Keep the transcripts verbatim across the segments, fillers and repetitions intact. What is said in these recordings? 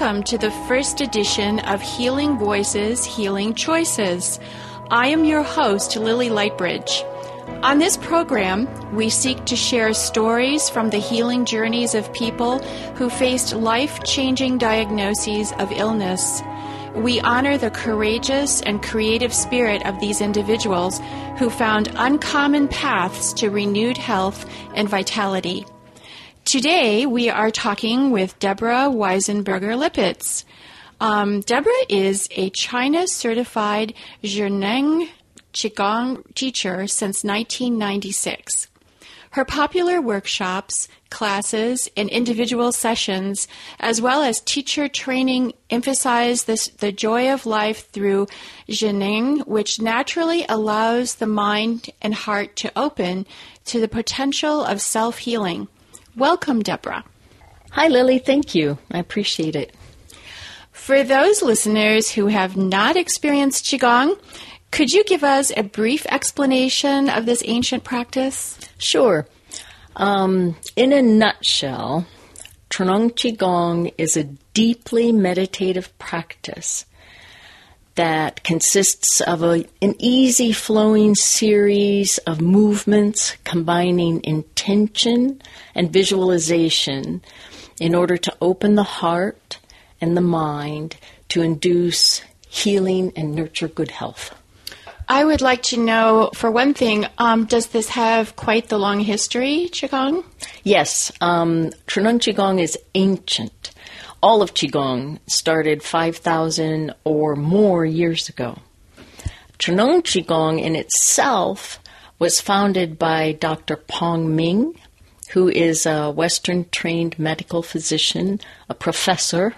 Welcome to the first edition of Healing Voices, Healing Choices. I am your host, Lily Lightbridge. On this program, we seek to share stories from the healing journeys of people who faced life-changing diagnoses of illness. We honor the courageous and creative spirit of these individuals who found uncommon paths to renewed health and vitality. Today, we are talking with Deborah Weisenberger-Lippitz. Um, Deborah is a China-certified Zheneng Qigong teacher since nineteen ninety-six. Her popular workshops, classes, and individual sessions, as well as teacher training, emphasize this, the joy of life through Zheneng, which naturally allows the mind and heart to open to the potential of self-healing. Welcome, Deborah. Hi, Lily. Thank you. I appreciate it. For those listeners who have not experienced Qigong, could you give us a brief explanation of this ancient practice? Sure. Um, in a nutshell, Truneng Qigong is a deeply meditative practice that consists of a, an easy flowing series of movements combining intention and visualization in order to open the heart and the mind to induce healing and nurture good health. I would like to know, for one thing, um, does this have quite the long history, Qigong? Yes. Um, Truneng Qigong is ancient. All of Qigong started five thousand or more years ago. Truneng Qigong in itself was founded by Doctor Pong Ming, who is a Western-trained medical physician, a professor,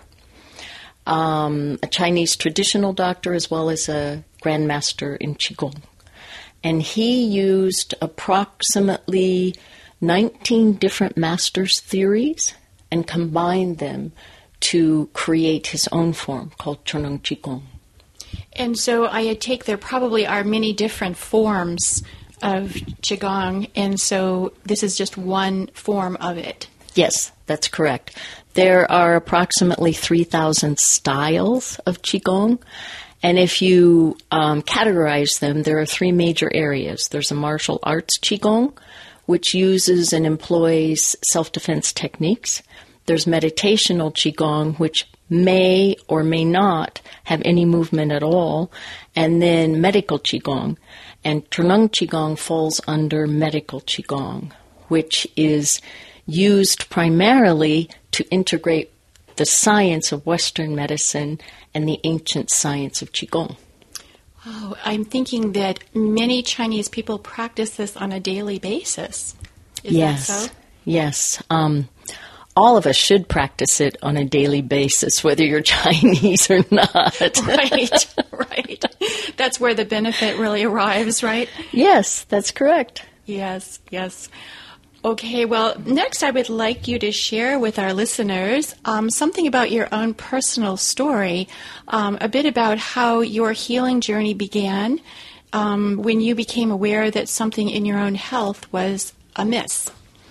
um, a Chinese traditional doctor, as well as a grandmaster in Qigong. And he used approximately nineteen different master's theories and combined them to create his own form called Truneng Qigong. And so I take there probably are many different forms of Qigong, and so this is just one form of it. Yes, that's correct. There are approximately three thousand styles of Qigong, and if you um, categorize them, there are three major areas. There's a martial arts Qigong, which uses and employs self-defense techniques. There's meditational Qigong, which may or may not have any movement at all, and then medical Qigong. And Truneng Qigong falls under medical Qigong, which is used primarily to integrate the science of Western medicine and the ancient science of Qigong. Oh, I'm thinking that many Chinese people practice this on a daily basis. Is yes. that so? Yes. Um, all of us should practice it on a daily basis, whether you're Chinese or not. Right, right. That's where the benefit really arrives, right? Yes, that's correct. Yes, yes. Okay, well, next I would like you to share with our listeners um, something about your own personal story, um, a bit about how your healing journey began um, when you became aware that something in your own health was amiss.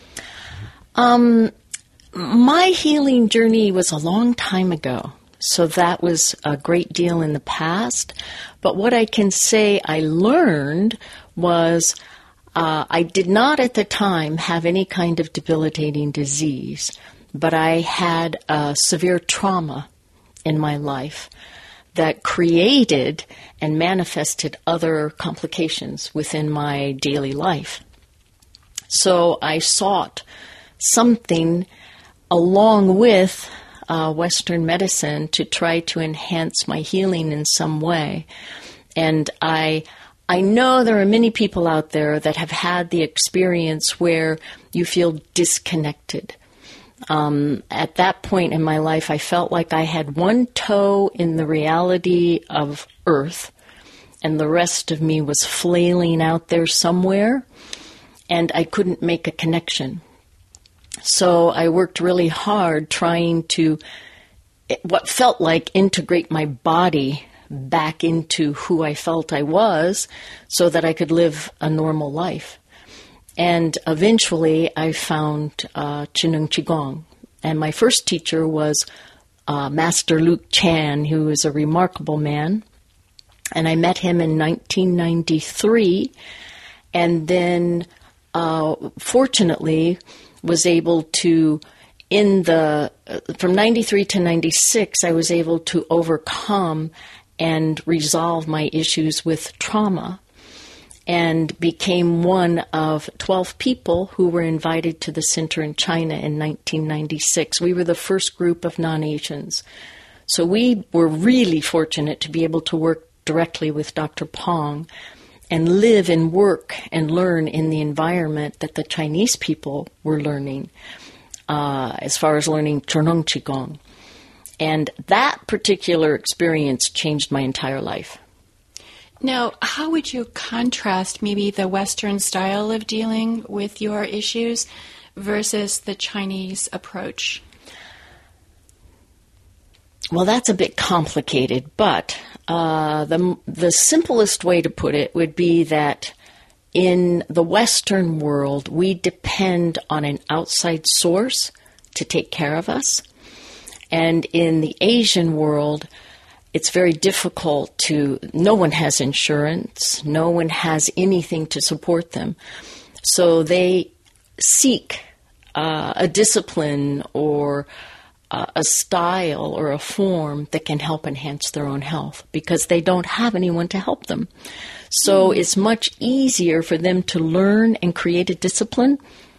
Um, my healing journey was a long time ago, so that was a great deal in the past. But what I can say I learned was Uh, I did not at the time have any kind of debilitating disease, but I had a severe trauma in my life that created and manifested other complications within my daily life. So I sought something along with uh, Western medicine to try to enhance my healing in some way. And I I know there are many people out there that have had the experience where you feel disconnected. Um, at that point in my life, I felt like I had one toe in the reality of Earth, and the rest of me was flailing out there somewhere, and I couldn't make a connection. So I worked really hard trying to, what felt like, integrate my body back into who I felt I was so that I could live a normal life. And eventually I found uh, Truneng Qigong. And my first teacher was uh, Master Luke Chan, who is a remarkable man. And I met him in nineteen ninety-three, and then uh, fortunately was able to, in the, uh, from ninety-three to ninety-six, I was able to overcome and resolve my issues with trauma, and became one of twelve people who were invited to the center in China in nineteen ninety-six. We were the first group of non-Asians. So we were really fortunate to be able to work directly with Doctor Pong and live and work and learn in the environment that the Chinese people were learning, uh, as far as learning Chernong Qigong. And that particular experience changed my entire life. Now, how would you contrast maybe the Western style of dealing with your issues versus the Chinese approach? Well, that's a bit complicated, but uh, the the simplest way to put it would be that in the Western world, we depend on an outside source to take care of us. And in the Asian world, it's very difficult to, no one has insurance, no one has anything to support them. So they seek uh, a discipline or uh, a style or a form that can help enhance their own health because they don't have anyone to help them. So mm. it's much easier for them to learn and create a discipline.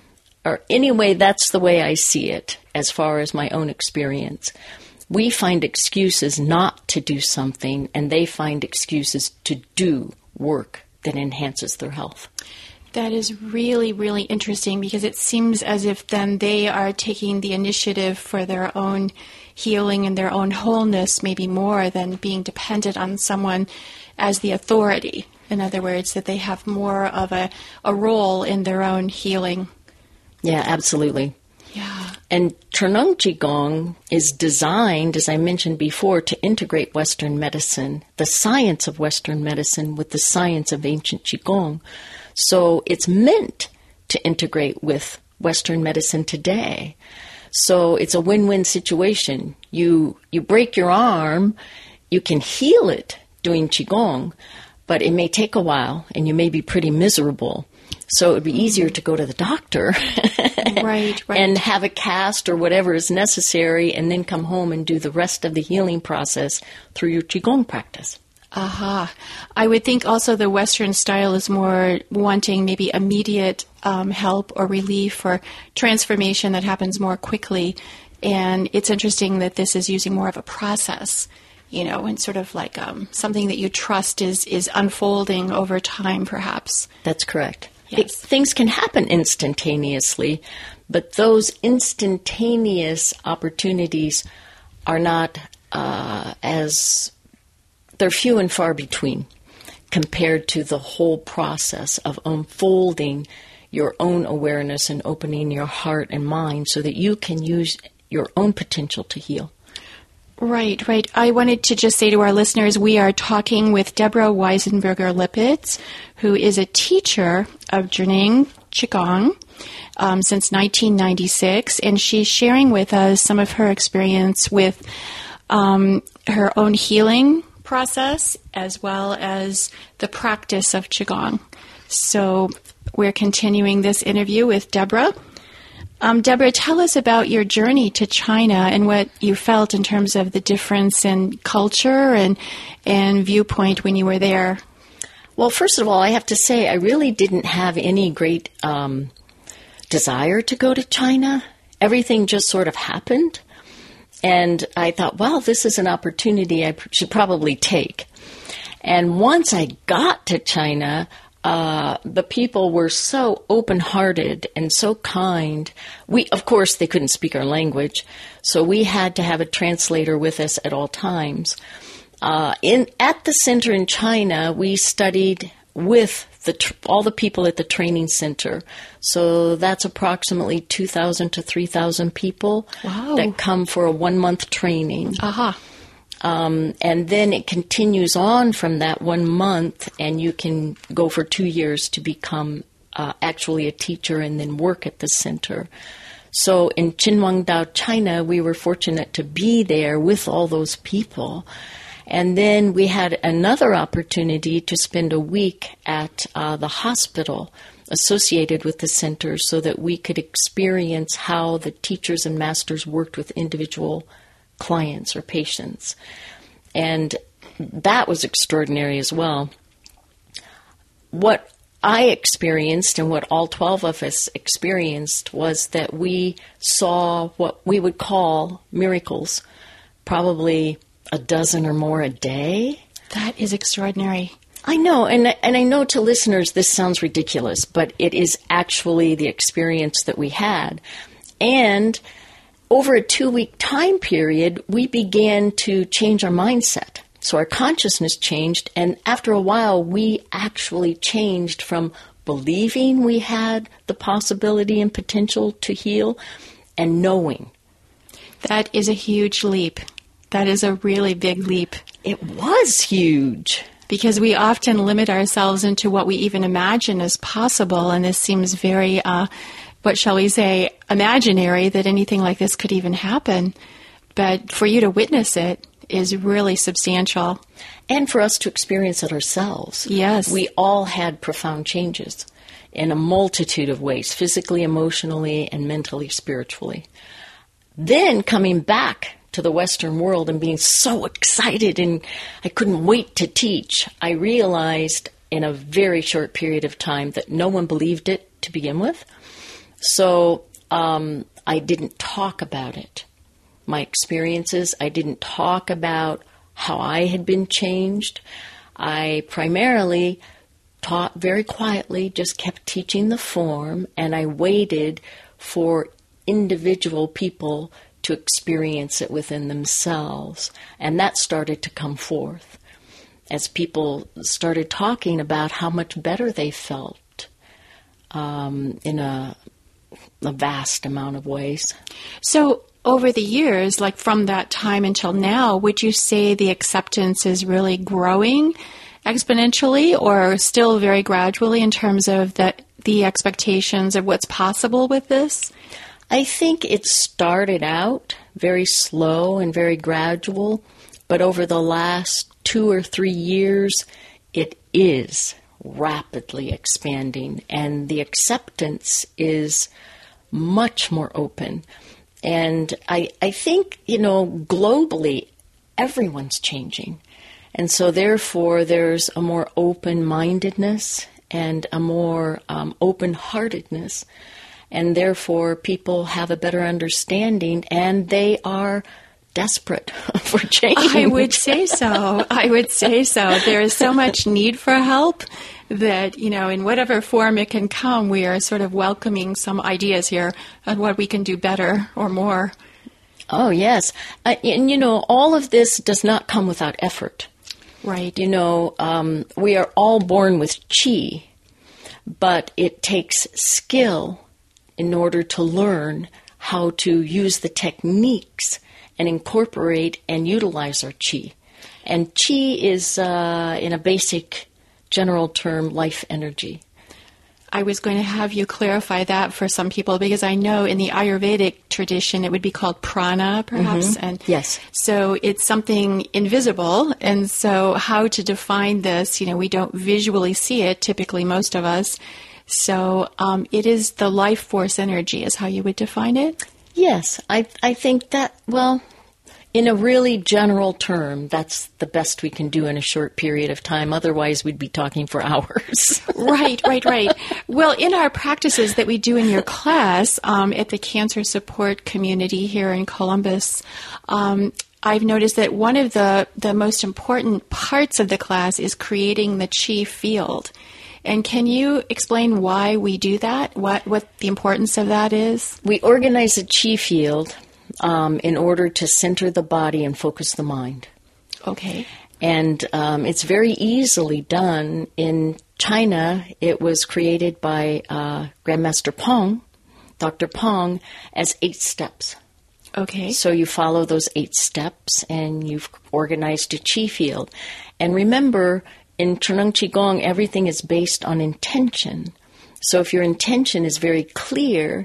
Or anyway, that's the way I see it as far as my own experience. We find excuses not to do something, and they find excuses to do work that enhances their health. That is really, really interesting because it seems as if then they are taking the initiative for their own healing and their own wholeness maybe more than being dependent on someone as the authority. In other words, that they have more of a, a role in their own healing. Yeah, absolutely. Yeah. And Chernong Qigong is designed, as I mentioned before, to integrate Western medicine, the science of Western medicine with the science of ancient Qigong. So it's meant to integrate with Western medicine today. So it's a win-win situation. You you break your arm, you can heal it doing Qigong, but it may take a while and you may be pretty miserable. So it would be easier to go to the doctor right, right. and have a cast or whatever is necessary and then come home and do the rest of the healing process through your Qigong practice. Aha. I would think also the Western style is more wanting maybe immediate um, help or relief or transformation that happens more quickly. And it's interesting that this is using more of a process, you know, and sort of like um, something that you trust is, is unfolding over time, perhaps. That's correct. Yes. It, things can happen instantaneously, but those instantaneous opportunities are not uh, as... They're few and far between compared to the whole process of unfolding your own awareness and opening your heart and mind so that you can use your own potential to heal. Right, right. I wanted to just say to our listeners, we are talking with Deborah Weisenberger-Lippitz, who is a teacher of Chernong Qigong um, since nineteen ninety-six, and she's sharing with us some of her experience with um, her own healing process as well as the practice of Qigong. So we're continuing this interview with Deborah. Um, Deborah, tell us about your journey to China and what you felt in terms of the difference in culture and, and viewpoint when you were there. Well, first of all, I have to say I really didn't have any great um, desire to go to China. Everything just sort of happened. And I thought, well, this is an opportunity I should probably take. And once I got to China, uh, the people were so open-hearted and so kind. We, of course, they couldn't speak our language, so we had to have a translator with us at all times. Uh, in at the center in China, we studied with the tr- all the people at the training center. So that's approximately two thousand to three thousand people wow. that come for a one-month training. Aha. Um, and then it continues on from that one month, and you can go for two years to become uh, actually a teacher and then work at the center. So in Qinhuangdao, China, we were fortunate to be there with all those people. And then we had another opportunity to spend a week at uh, the hospital associated with the center so that we could experience how the teachers and masters worked with individual clients or patients. And that was extraordinary as well. What I experienced and what all twelve of us experienced was that we saw what we would call miracles, probably a dozen or more a day. That is extraordinary. I know, and and I know to listeners this sounds ridiculous, but it is actually the experience that we had. And over a two-week time period, we began to change our mindset. So our consciousness changed, and after a while, we actually changed from believing we had the possibility and potential to heal and knowing. That is a huge leap. That is a really big leap. It was huge. Because we often limit ourselves into what we even imagine as possible, and this seems very, uh, what shall we say, imaginary that anything like this could even happen. But for you to witness it is really substantial. And for us to experience it ourselves. Yes. We all had profound changes in a multitude of ways, physically, emotionally, and mentally, spiritually. Then coming back to the Western world and being so excited and I couldn't wait to teach, I realized in a very short period of time that no one believed it to begin with. So um, I didn't talk about it. My experiences, I didn't talk about how I had been changed. I primarily taught very quietly, just kept teaching the form, and I waited for individual people to experience it within themselves. And that started to come forth as people started talking about how much better they felt um, in a, a vast amount of ways. So over the years, like from that time until now, would you say the acceptance is really growing exponentially or still very gradually in terms of the, the expectations of what's possible with this? I think it started out very slow and very gradual, but over the last two or three years, it is rapidly expanding, and the acceptance is much more open. And I, I think, you know, globally, everyone's changing. And so therefore, there's a more open-mindedness and a more um, open-heartedness. And therefore, people have a better understanding, and they are desperate for change. I would say so. I would say so. There is so much need for help that, you know, in whatever form it can come, we are sort of welcoming some ideas here on what we can do better or more. Oh, yes. Uh, and, you know, all of this does not come without effort. Right. You know, um, we are all born with chi, but it takes skill in order to learn how to use the techniques and incorporate and utilize our chi. And chi is, uh, in a basic general term, life energy. I was going to have you clarify that for some people because I know in the Ayurvedic tradition it would be called prana, perhaps. Mm-hmm. And yes. So it's something invisible. And so how to define this, you know, we don't visually see it, typically most of us. So um, it is the life force energy is how you would define it? Yes, I I think that, well, in a really general term, that's the best we can do in a short period of time. Otherwise, we'd be talking for hours. Right, right, right. Well, in our practices that we do in your class um, at the Cancer Support Community here in Columbus, um, I've noticed that one of the, the most important parts of the class is creating the chi field. And can you explain why we do that, what, what the importance of that is? We organize a chi field um, in order to center the body and focus the mind. Okay. And um, it's very easily done. In China, it was created by uh, Grandmaster Pong, Doctor Pong, as eight steps. Okay. So you follow those eight steps, and you've organized a chi field. And remember, in Chuneng Qigong, everything is based on intention. So if your intention is very clear,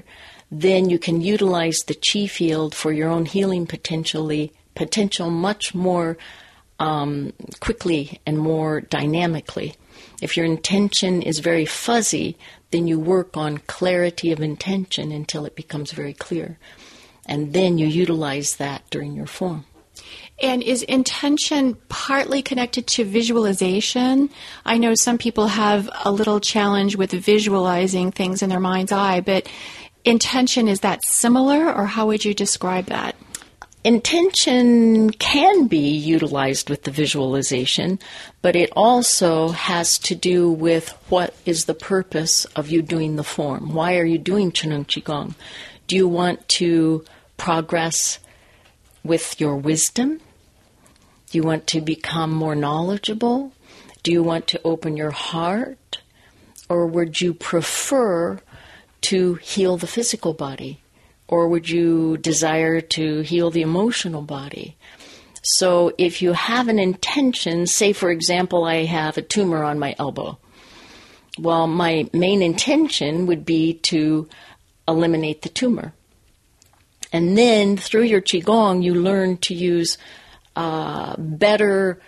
then you can utilize the chi field for your own healing potentially potential much more um, quickly and more dynamically. If your intention is very fuzzy, then you work on clarity of intention until it becomes very clear. And then you utilize that during your form. And is intention partly connected to visualization? I know some people have a little challenge with visualizing things in their mind's eye, but intention, is that similar, or how would you describe that? Intention can be utilized with the visualization, but it also has to do with what is the purpose of you doing the form. Why are you doing Qigong Qigong? Do you want to progress with your wisdom? Do you want to become more knowledgeable? Do you want to open your heart? Or would you prefer to heal the physical body? Or would you desire to heal the emotional body? So if you have an intention, say for example, I have a tumor on my elbow. Well, my main intention would be to eliminate the tumor. And then through your Qigong, you learn to use uh, better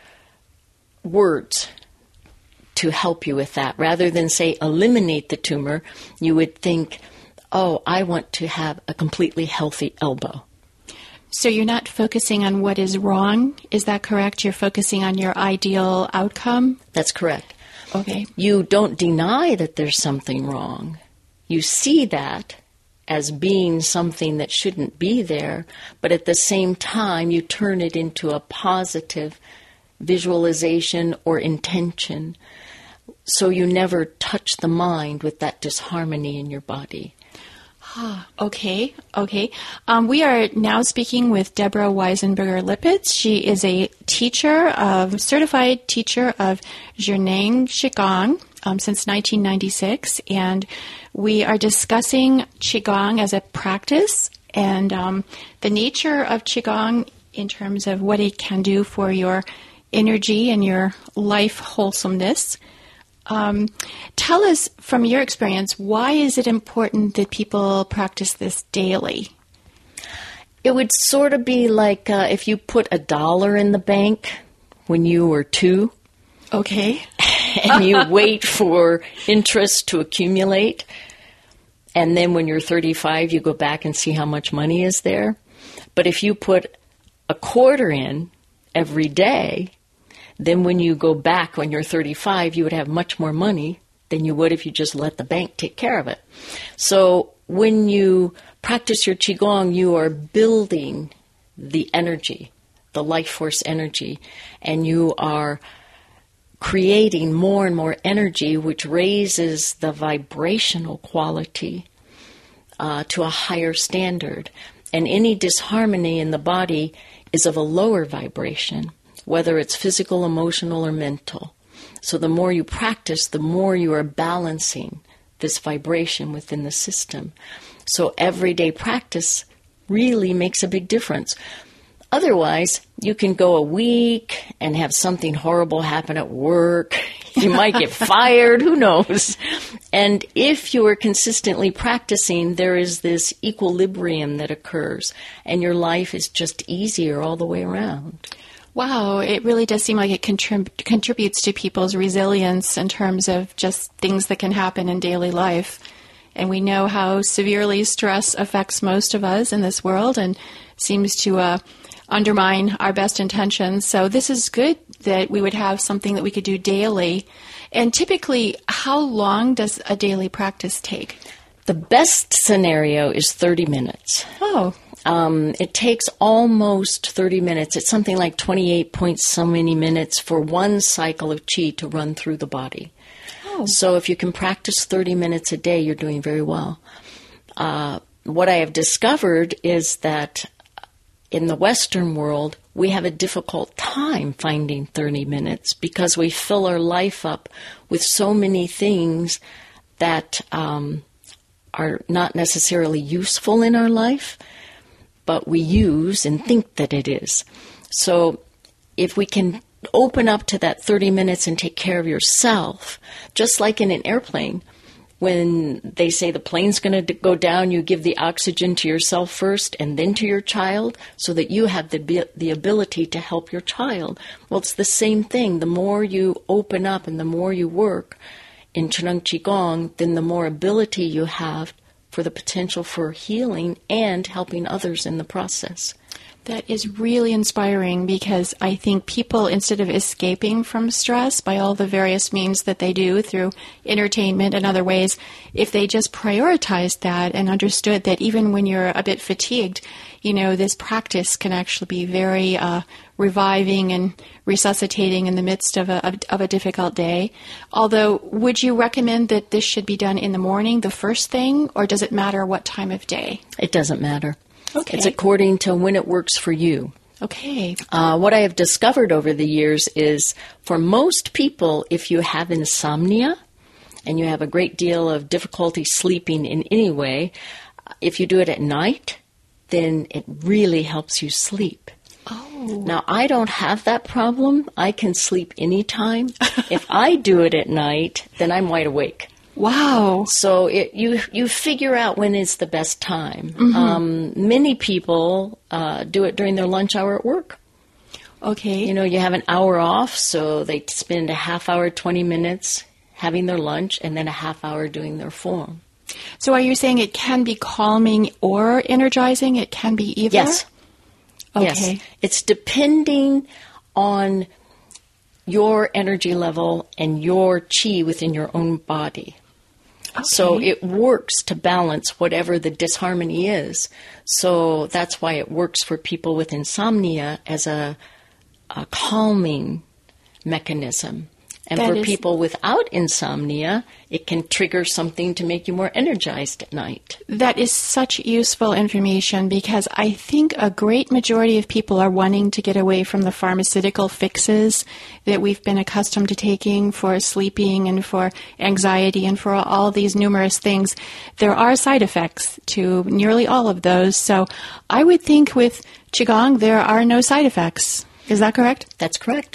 words to help you with that. Rather than say eliminate the tumor, you would think, oh, I want to have a completely healthy elbow. So you're not focusing on what is wrong, is that correct? You're focusing on your ideal outcome? That's correct. Okay. You don't deny that there's something wrong. You see that as being something that shouldn't be there, but at the same time you turn it into a positive visualization or intention, so you never touch the mind with that disharmony in your body. Ah, okay, okay. Um, we are now speaking with Deborah Weisenberger-Lippitz. She is a teacher, of certified teacher of Zheneng Qigong um, since nineteen ninety-six, and we are discussing Qigong as a practice and um, the nature of Qigong in terms of what it can do for your energy and your life wholesomeness. Um, tell us, from your experience, why is it important that people practice this daily? It would sort of be like uh, if you put a dollar in the bank when you were two. Okay. And you wait for interest to accumulate. And then when you're thirty-five, you go back and see how much money is there. But if you put a quarter in every day, then when you go back when you're thirty-five, you would have much more money than you would if you just let the bank take care of it. So when you practice your Qigong, you are building the energy, the life force energy, and you are creating more and more energy, which raises the vibrational quality uh, to a higher standard. And any disharmony in the body is of a lower vibration, whether it's physical, emotional, or mental. So the more you practice, the more you are balancing this vibration within the system. So everyday practice really makes a big difference. Otherwise, you can go a week and have something horrible happen at work. You might get fired, who knows? And if you are consistently practicing, there is this equilibrium that occurs, and your life is just easier all the way around. Wow, it really does seem like it contrib- contributes to people's resilience in terms of just things that can happen in daily life. And we know how severely stress affects most of us in this world and seems to uh, undermine our best intentions. So this is good that we would have something that we could do daily. And typically, how long does a daily practice take? The best scenario is thirty minutes. Oh, Um, it takes almost thirty minutes. It's something like twenty-eight point so many minutes for one cycle of qi to run through the body. Oh. So if you can practice thirty minutes a day, you're doing very well. Uh, what I have discovered is that in the Western world, we have a difficult time finding thirty minutes because we fill our life up with so many things that um, are not necessarily useful in our life, but we use and think that it is. So if we can open up to that thirty minutes and take care of yourself, just like in an airplane, when they say the plane's going to go down, you give the oxygen to yourself first and then to your child so that you have the the ability to help your child. Well, it's the same thing. The more you open up and the more you work in Chuneng Qigong, then the more ability you have for the potential for healing and helping others in the process. That is really inspiring, because I think people, instead of escaping from stress by all the various means that they do through entertainment and other ways, if they just prioritized that and understood that even when you're a bit fatigued, you know, this practice can actually be very uh, reviving and resuscitating in the midst of a, of a difficult day. Although, would you recommend that this should be done in the morning, the first thing, or does it matter what time of day? It doesn't matter. Okay. It's according to when it works for you. Okay. Uh, what I have discovered over the years is, for most people, if you have insomnia and you have a great deal of difficulty sleeping in any way, if you do it at night, then it really helps you sleep. Oh. Now, I don't have that problem. I can sleep anytime. If I do it at night, then I'm wide awake. Wow. So it, you you figure out when is the best time. Mm-hmm. Um, many people uh, do it during their lunch hour at work. Okay. You know, you have an hour off, so they spend a half hour, twenty minutes having their lunch, and then a half hour doing their form. So are you saying it can be calming or energizing? It can be either? Yes. Okay. Yes. It's depending on your energy level and your chi within your own body. Okay. So it works to balance whatever the disharmony is. So that's why it works for people with insomnia as a, a calming mechanism. And That for is- people without insomnia, it can trigger something to make you more energized at night. That is such useful information, because I think a great majority of people are wanting to get away from the pharmaceutical fixes that we've been accustomed to taking for sleeping and for anxiety and for all these numerous things. There are side effects to nearly all of those. So I would think with Qigong there are no side effects. Is that correct? That's correct.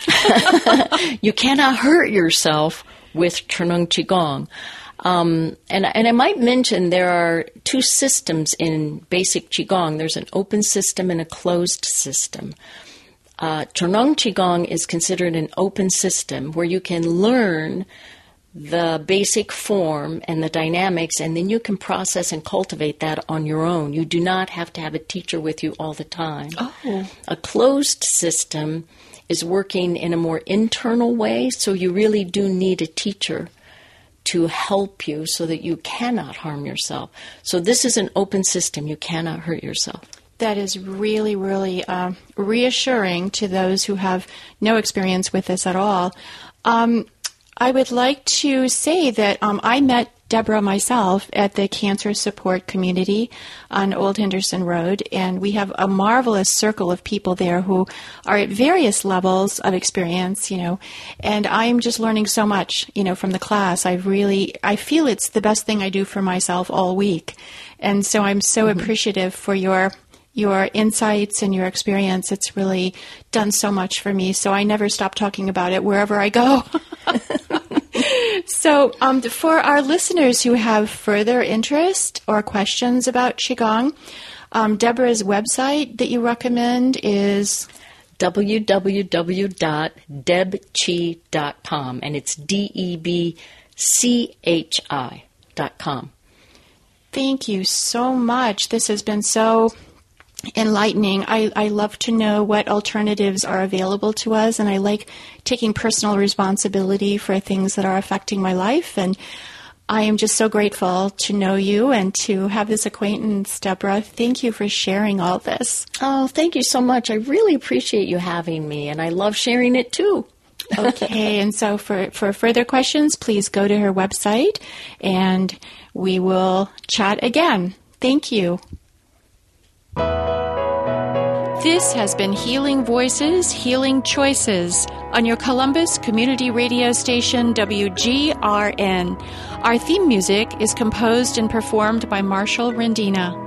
You cannot hurt yourself with Chuneng Qigong. Um, and, and I might mention there are two systems in basic Qigong. There's an open system and a closed system. Uh, Chuneng Qigong is considered an open system where you can learn the basic form and the dynamics, and then you can process and cultivate that on your own. You do not have to have a teacher with you all the time. Oh. A closed system is working in a more internal way, so you really do need a teacher to help you so that you cannot harm yourself. So this is an open system. You cannot hurt yourself. That is really, really uh, reassuring to those who have no experience with this at all. Um, I would like to say that um, I met Deborah myself at the Cancer Support Community on Old Henderson Road, and we have a marvelous circle of people there who are at various levels of experience, you know, and I'm just learning so much, you know, from the class. I really, I feel it's the best thing I do for myself all week, and so I'm so mm-hmm. appreciative for your your insights and your experience. It's really done so much for me, so I never stop talking about it wherever I go. So um, for our listeners who have further interest or questions about Qigong, um, Deborah's website that you recommend is w w w dot deb chi dot com, and it's D E B C H I dot com. Thank you so much. This has been so enlightening. I, I love to know what alternatives are available to us, and I like taking personal responsibility for things that are affecting my life, and I am just so grateful to know you and to have this acquaintance, Deborah. Thank you for sharing all this. Oh, thank you so much. I really appreciate you having me, and I love sharing it too. Okay, and so for, for further questions, please go to her website, and we will chat again. Thank you. This has been Healing Voices, Healing Choices on your Columbus Community Radio Station, W G R N. Our theme music is composed and performed by Marshall Rendina.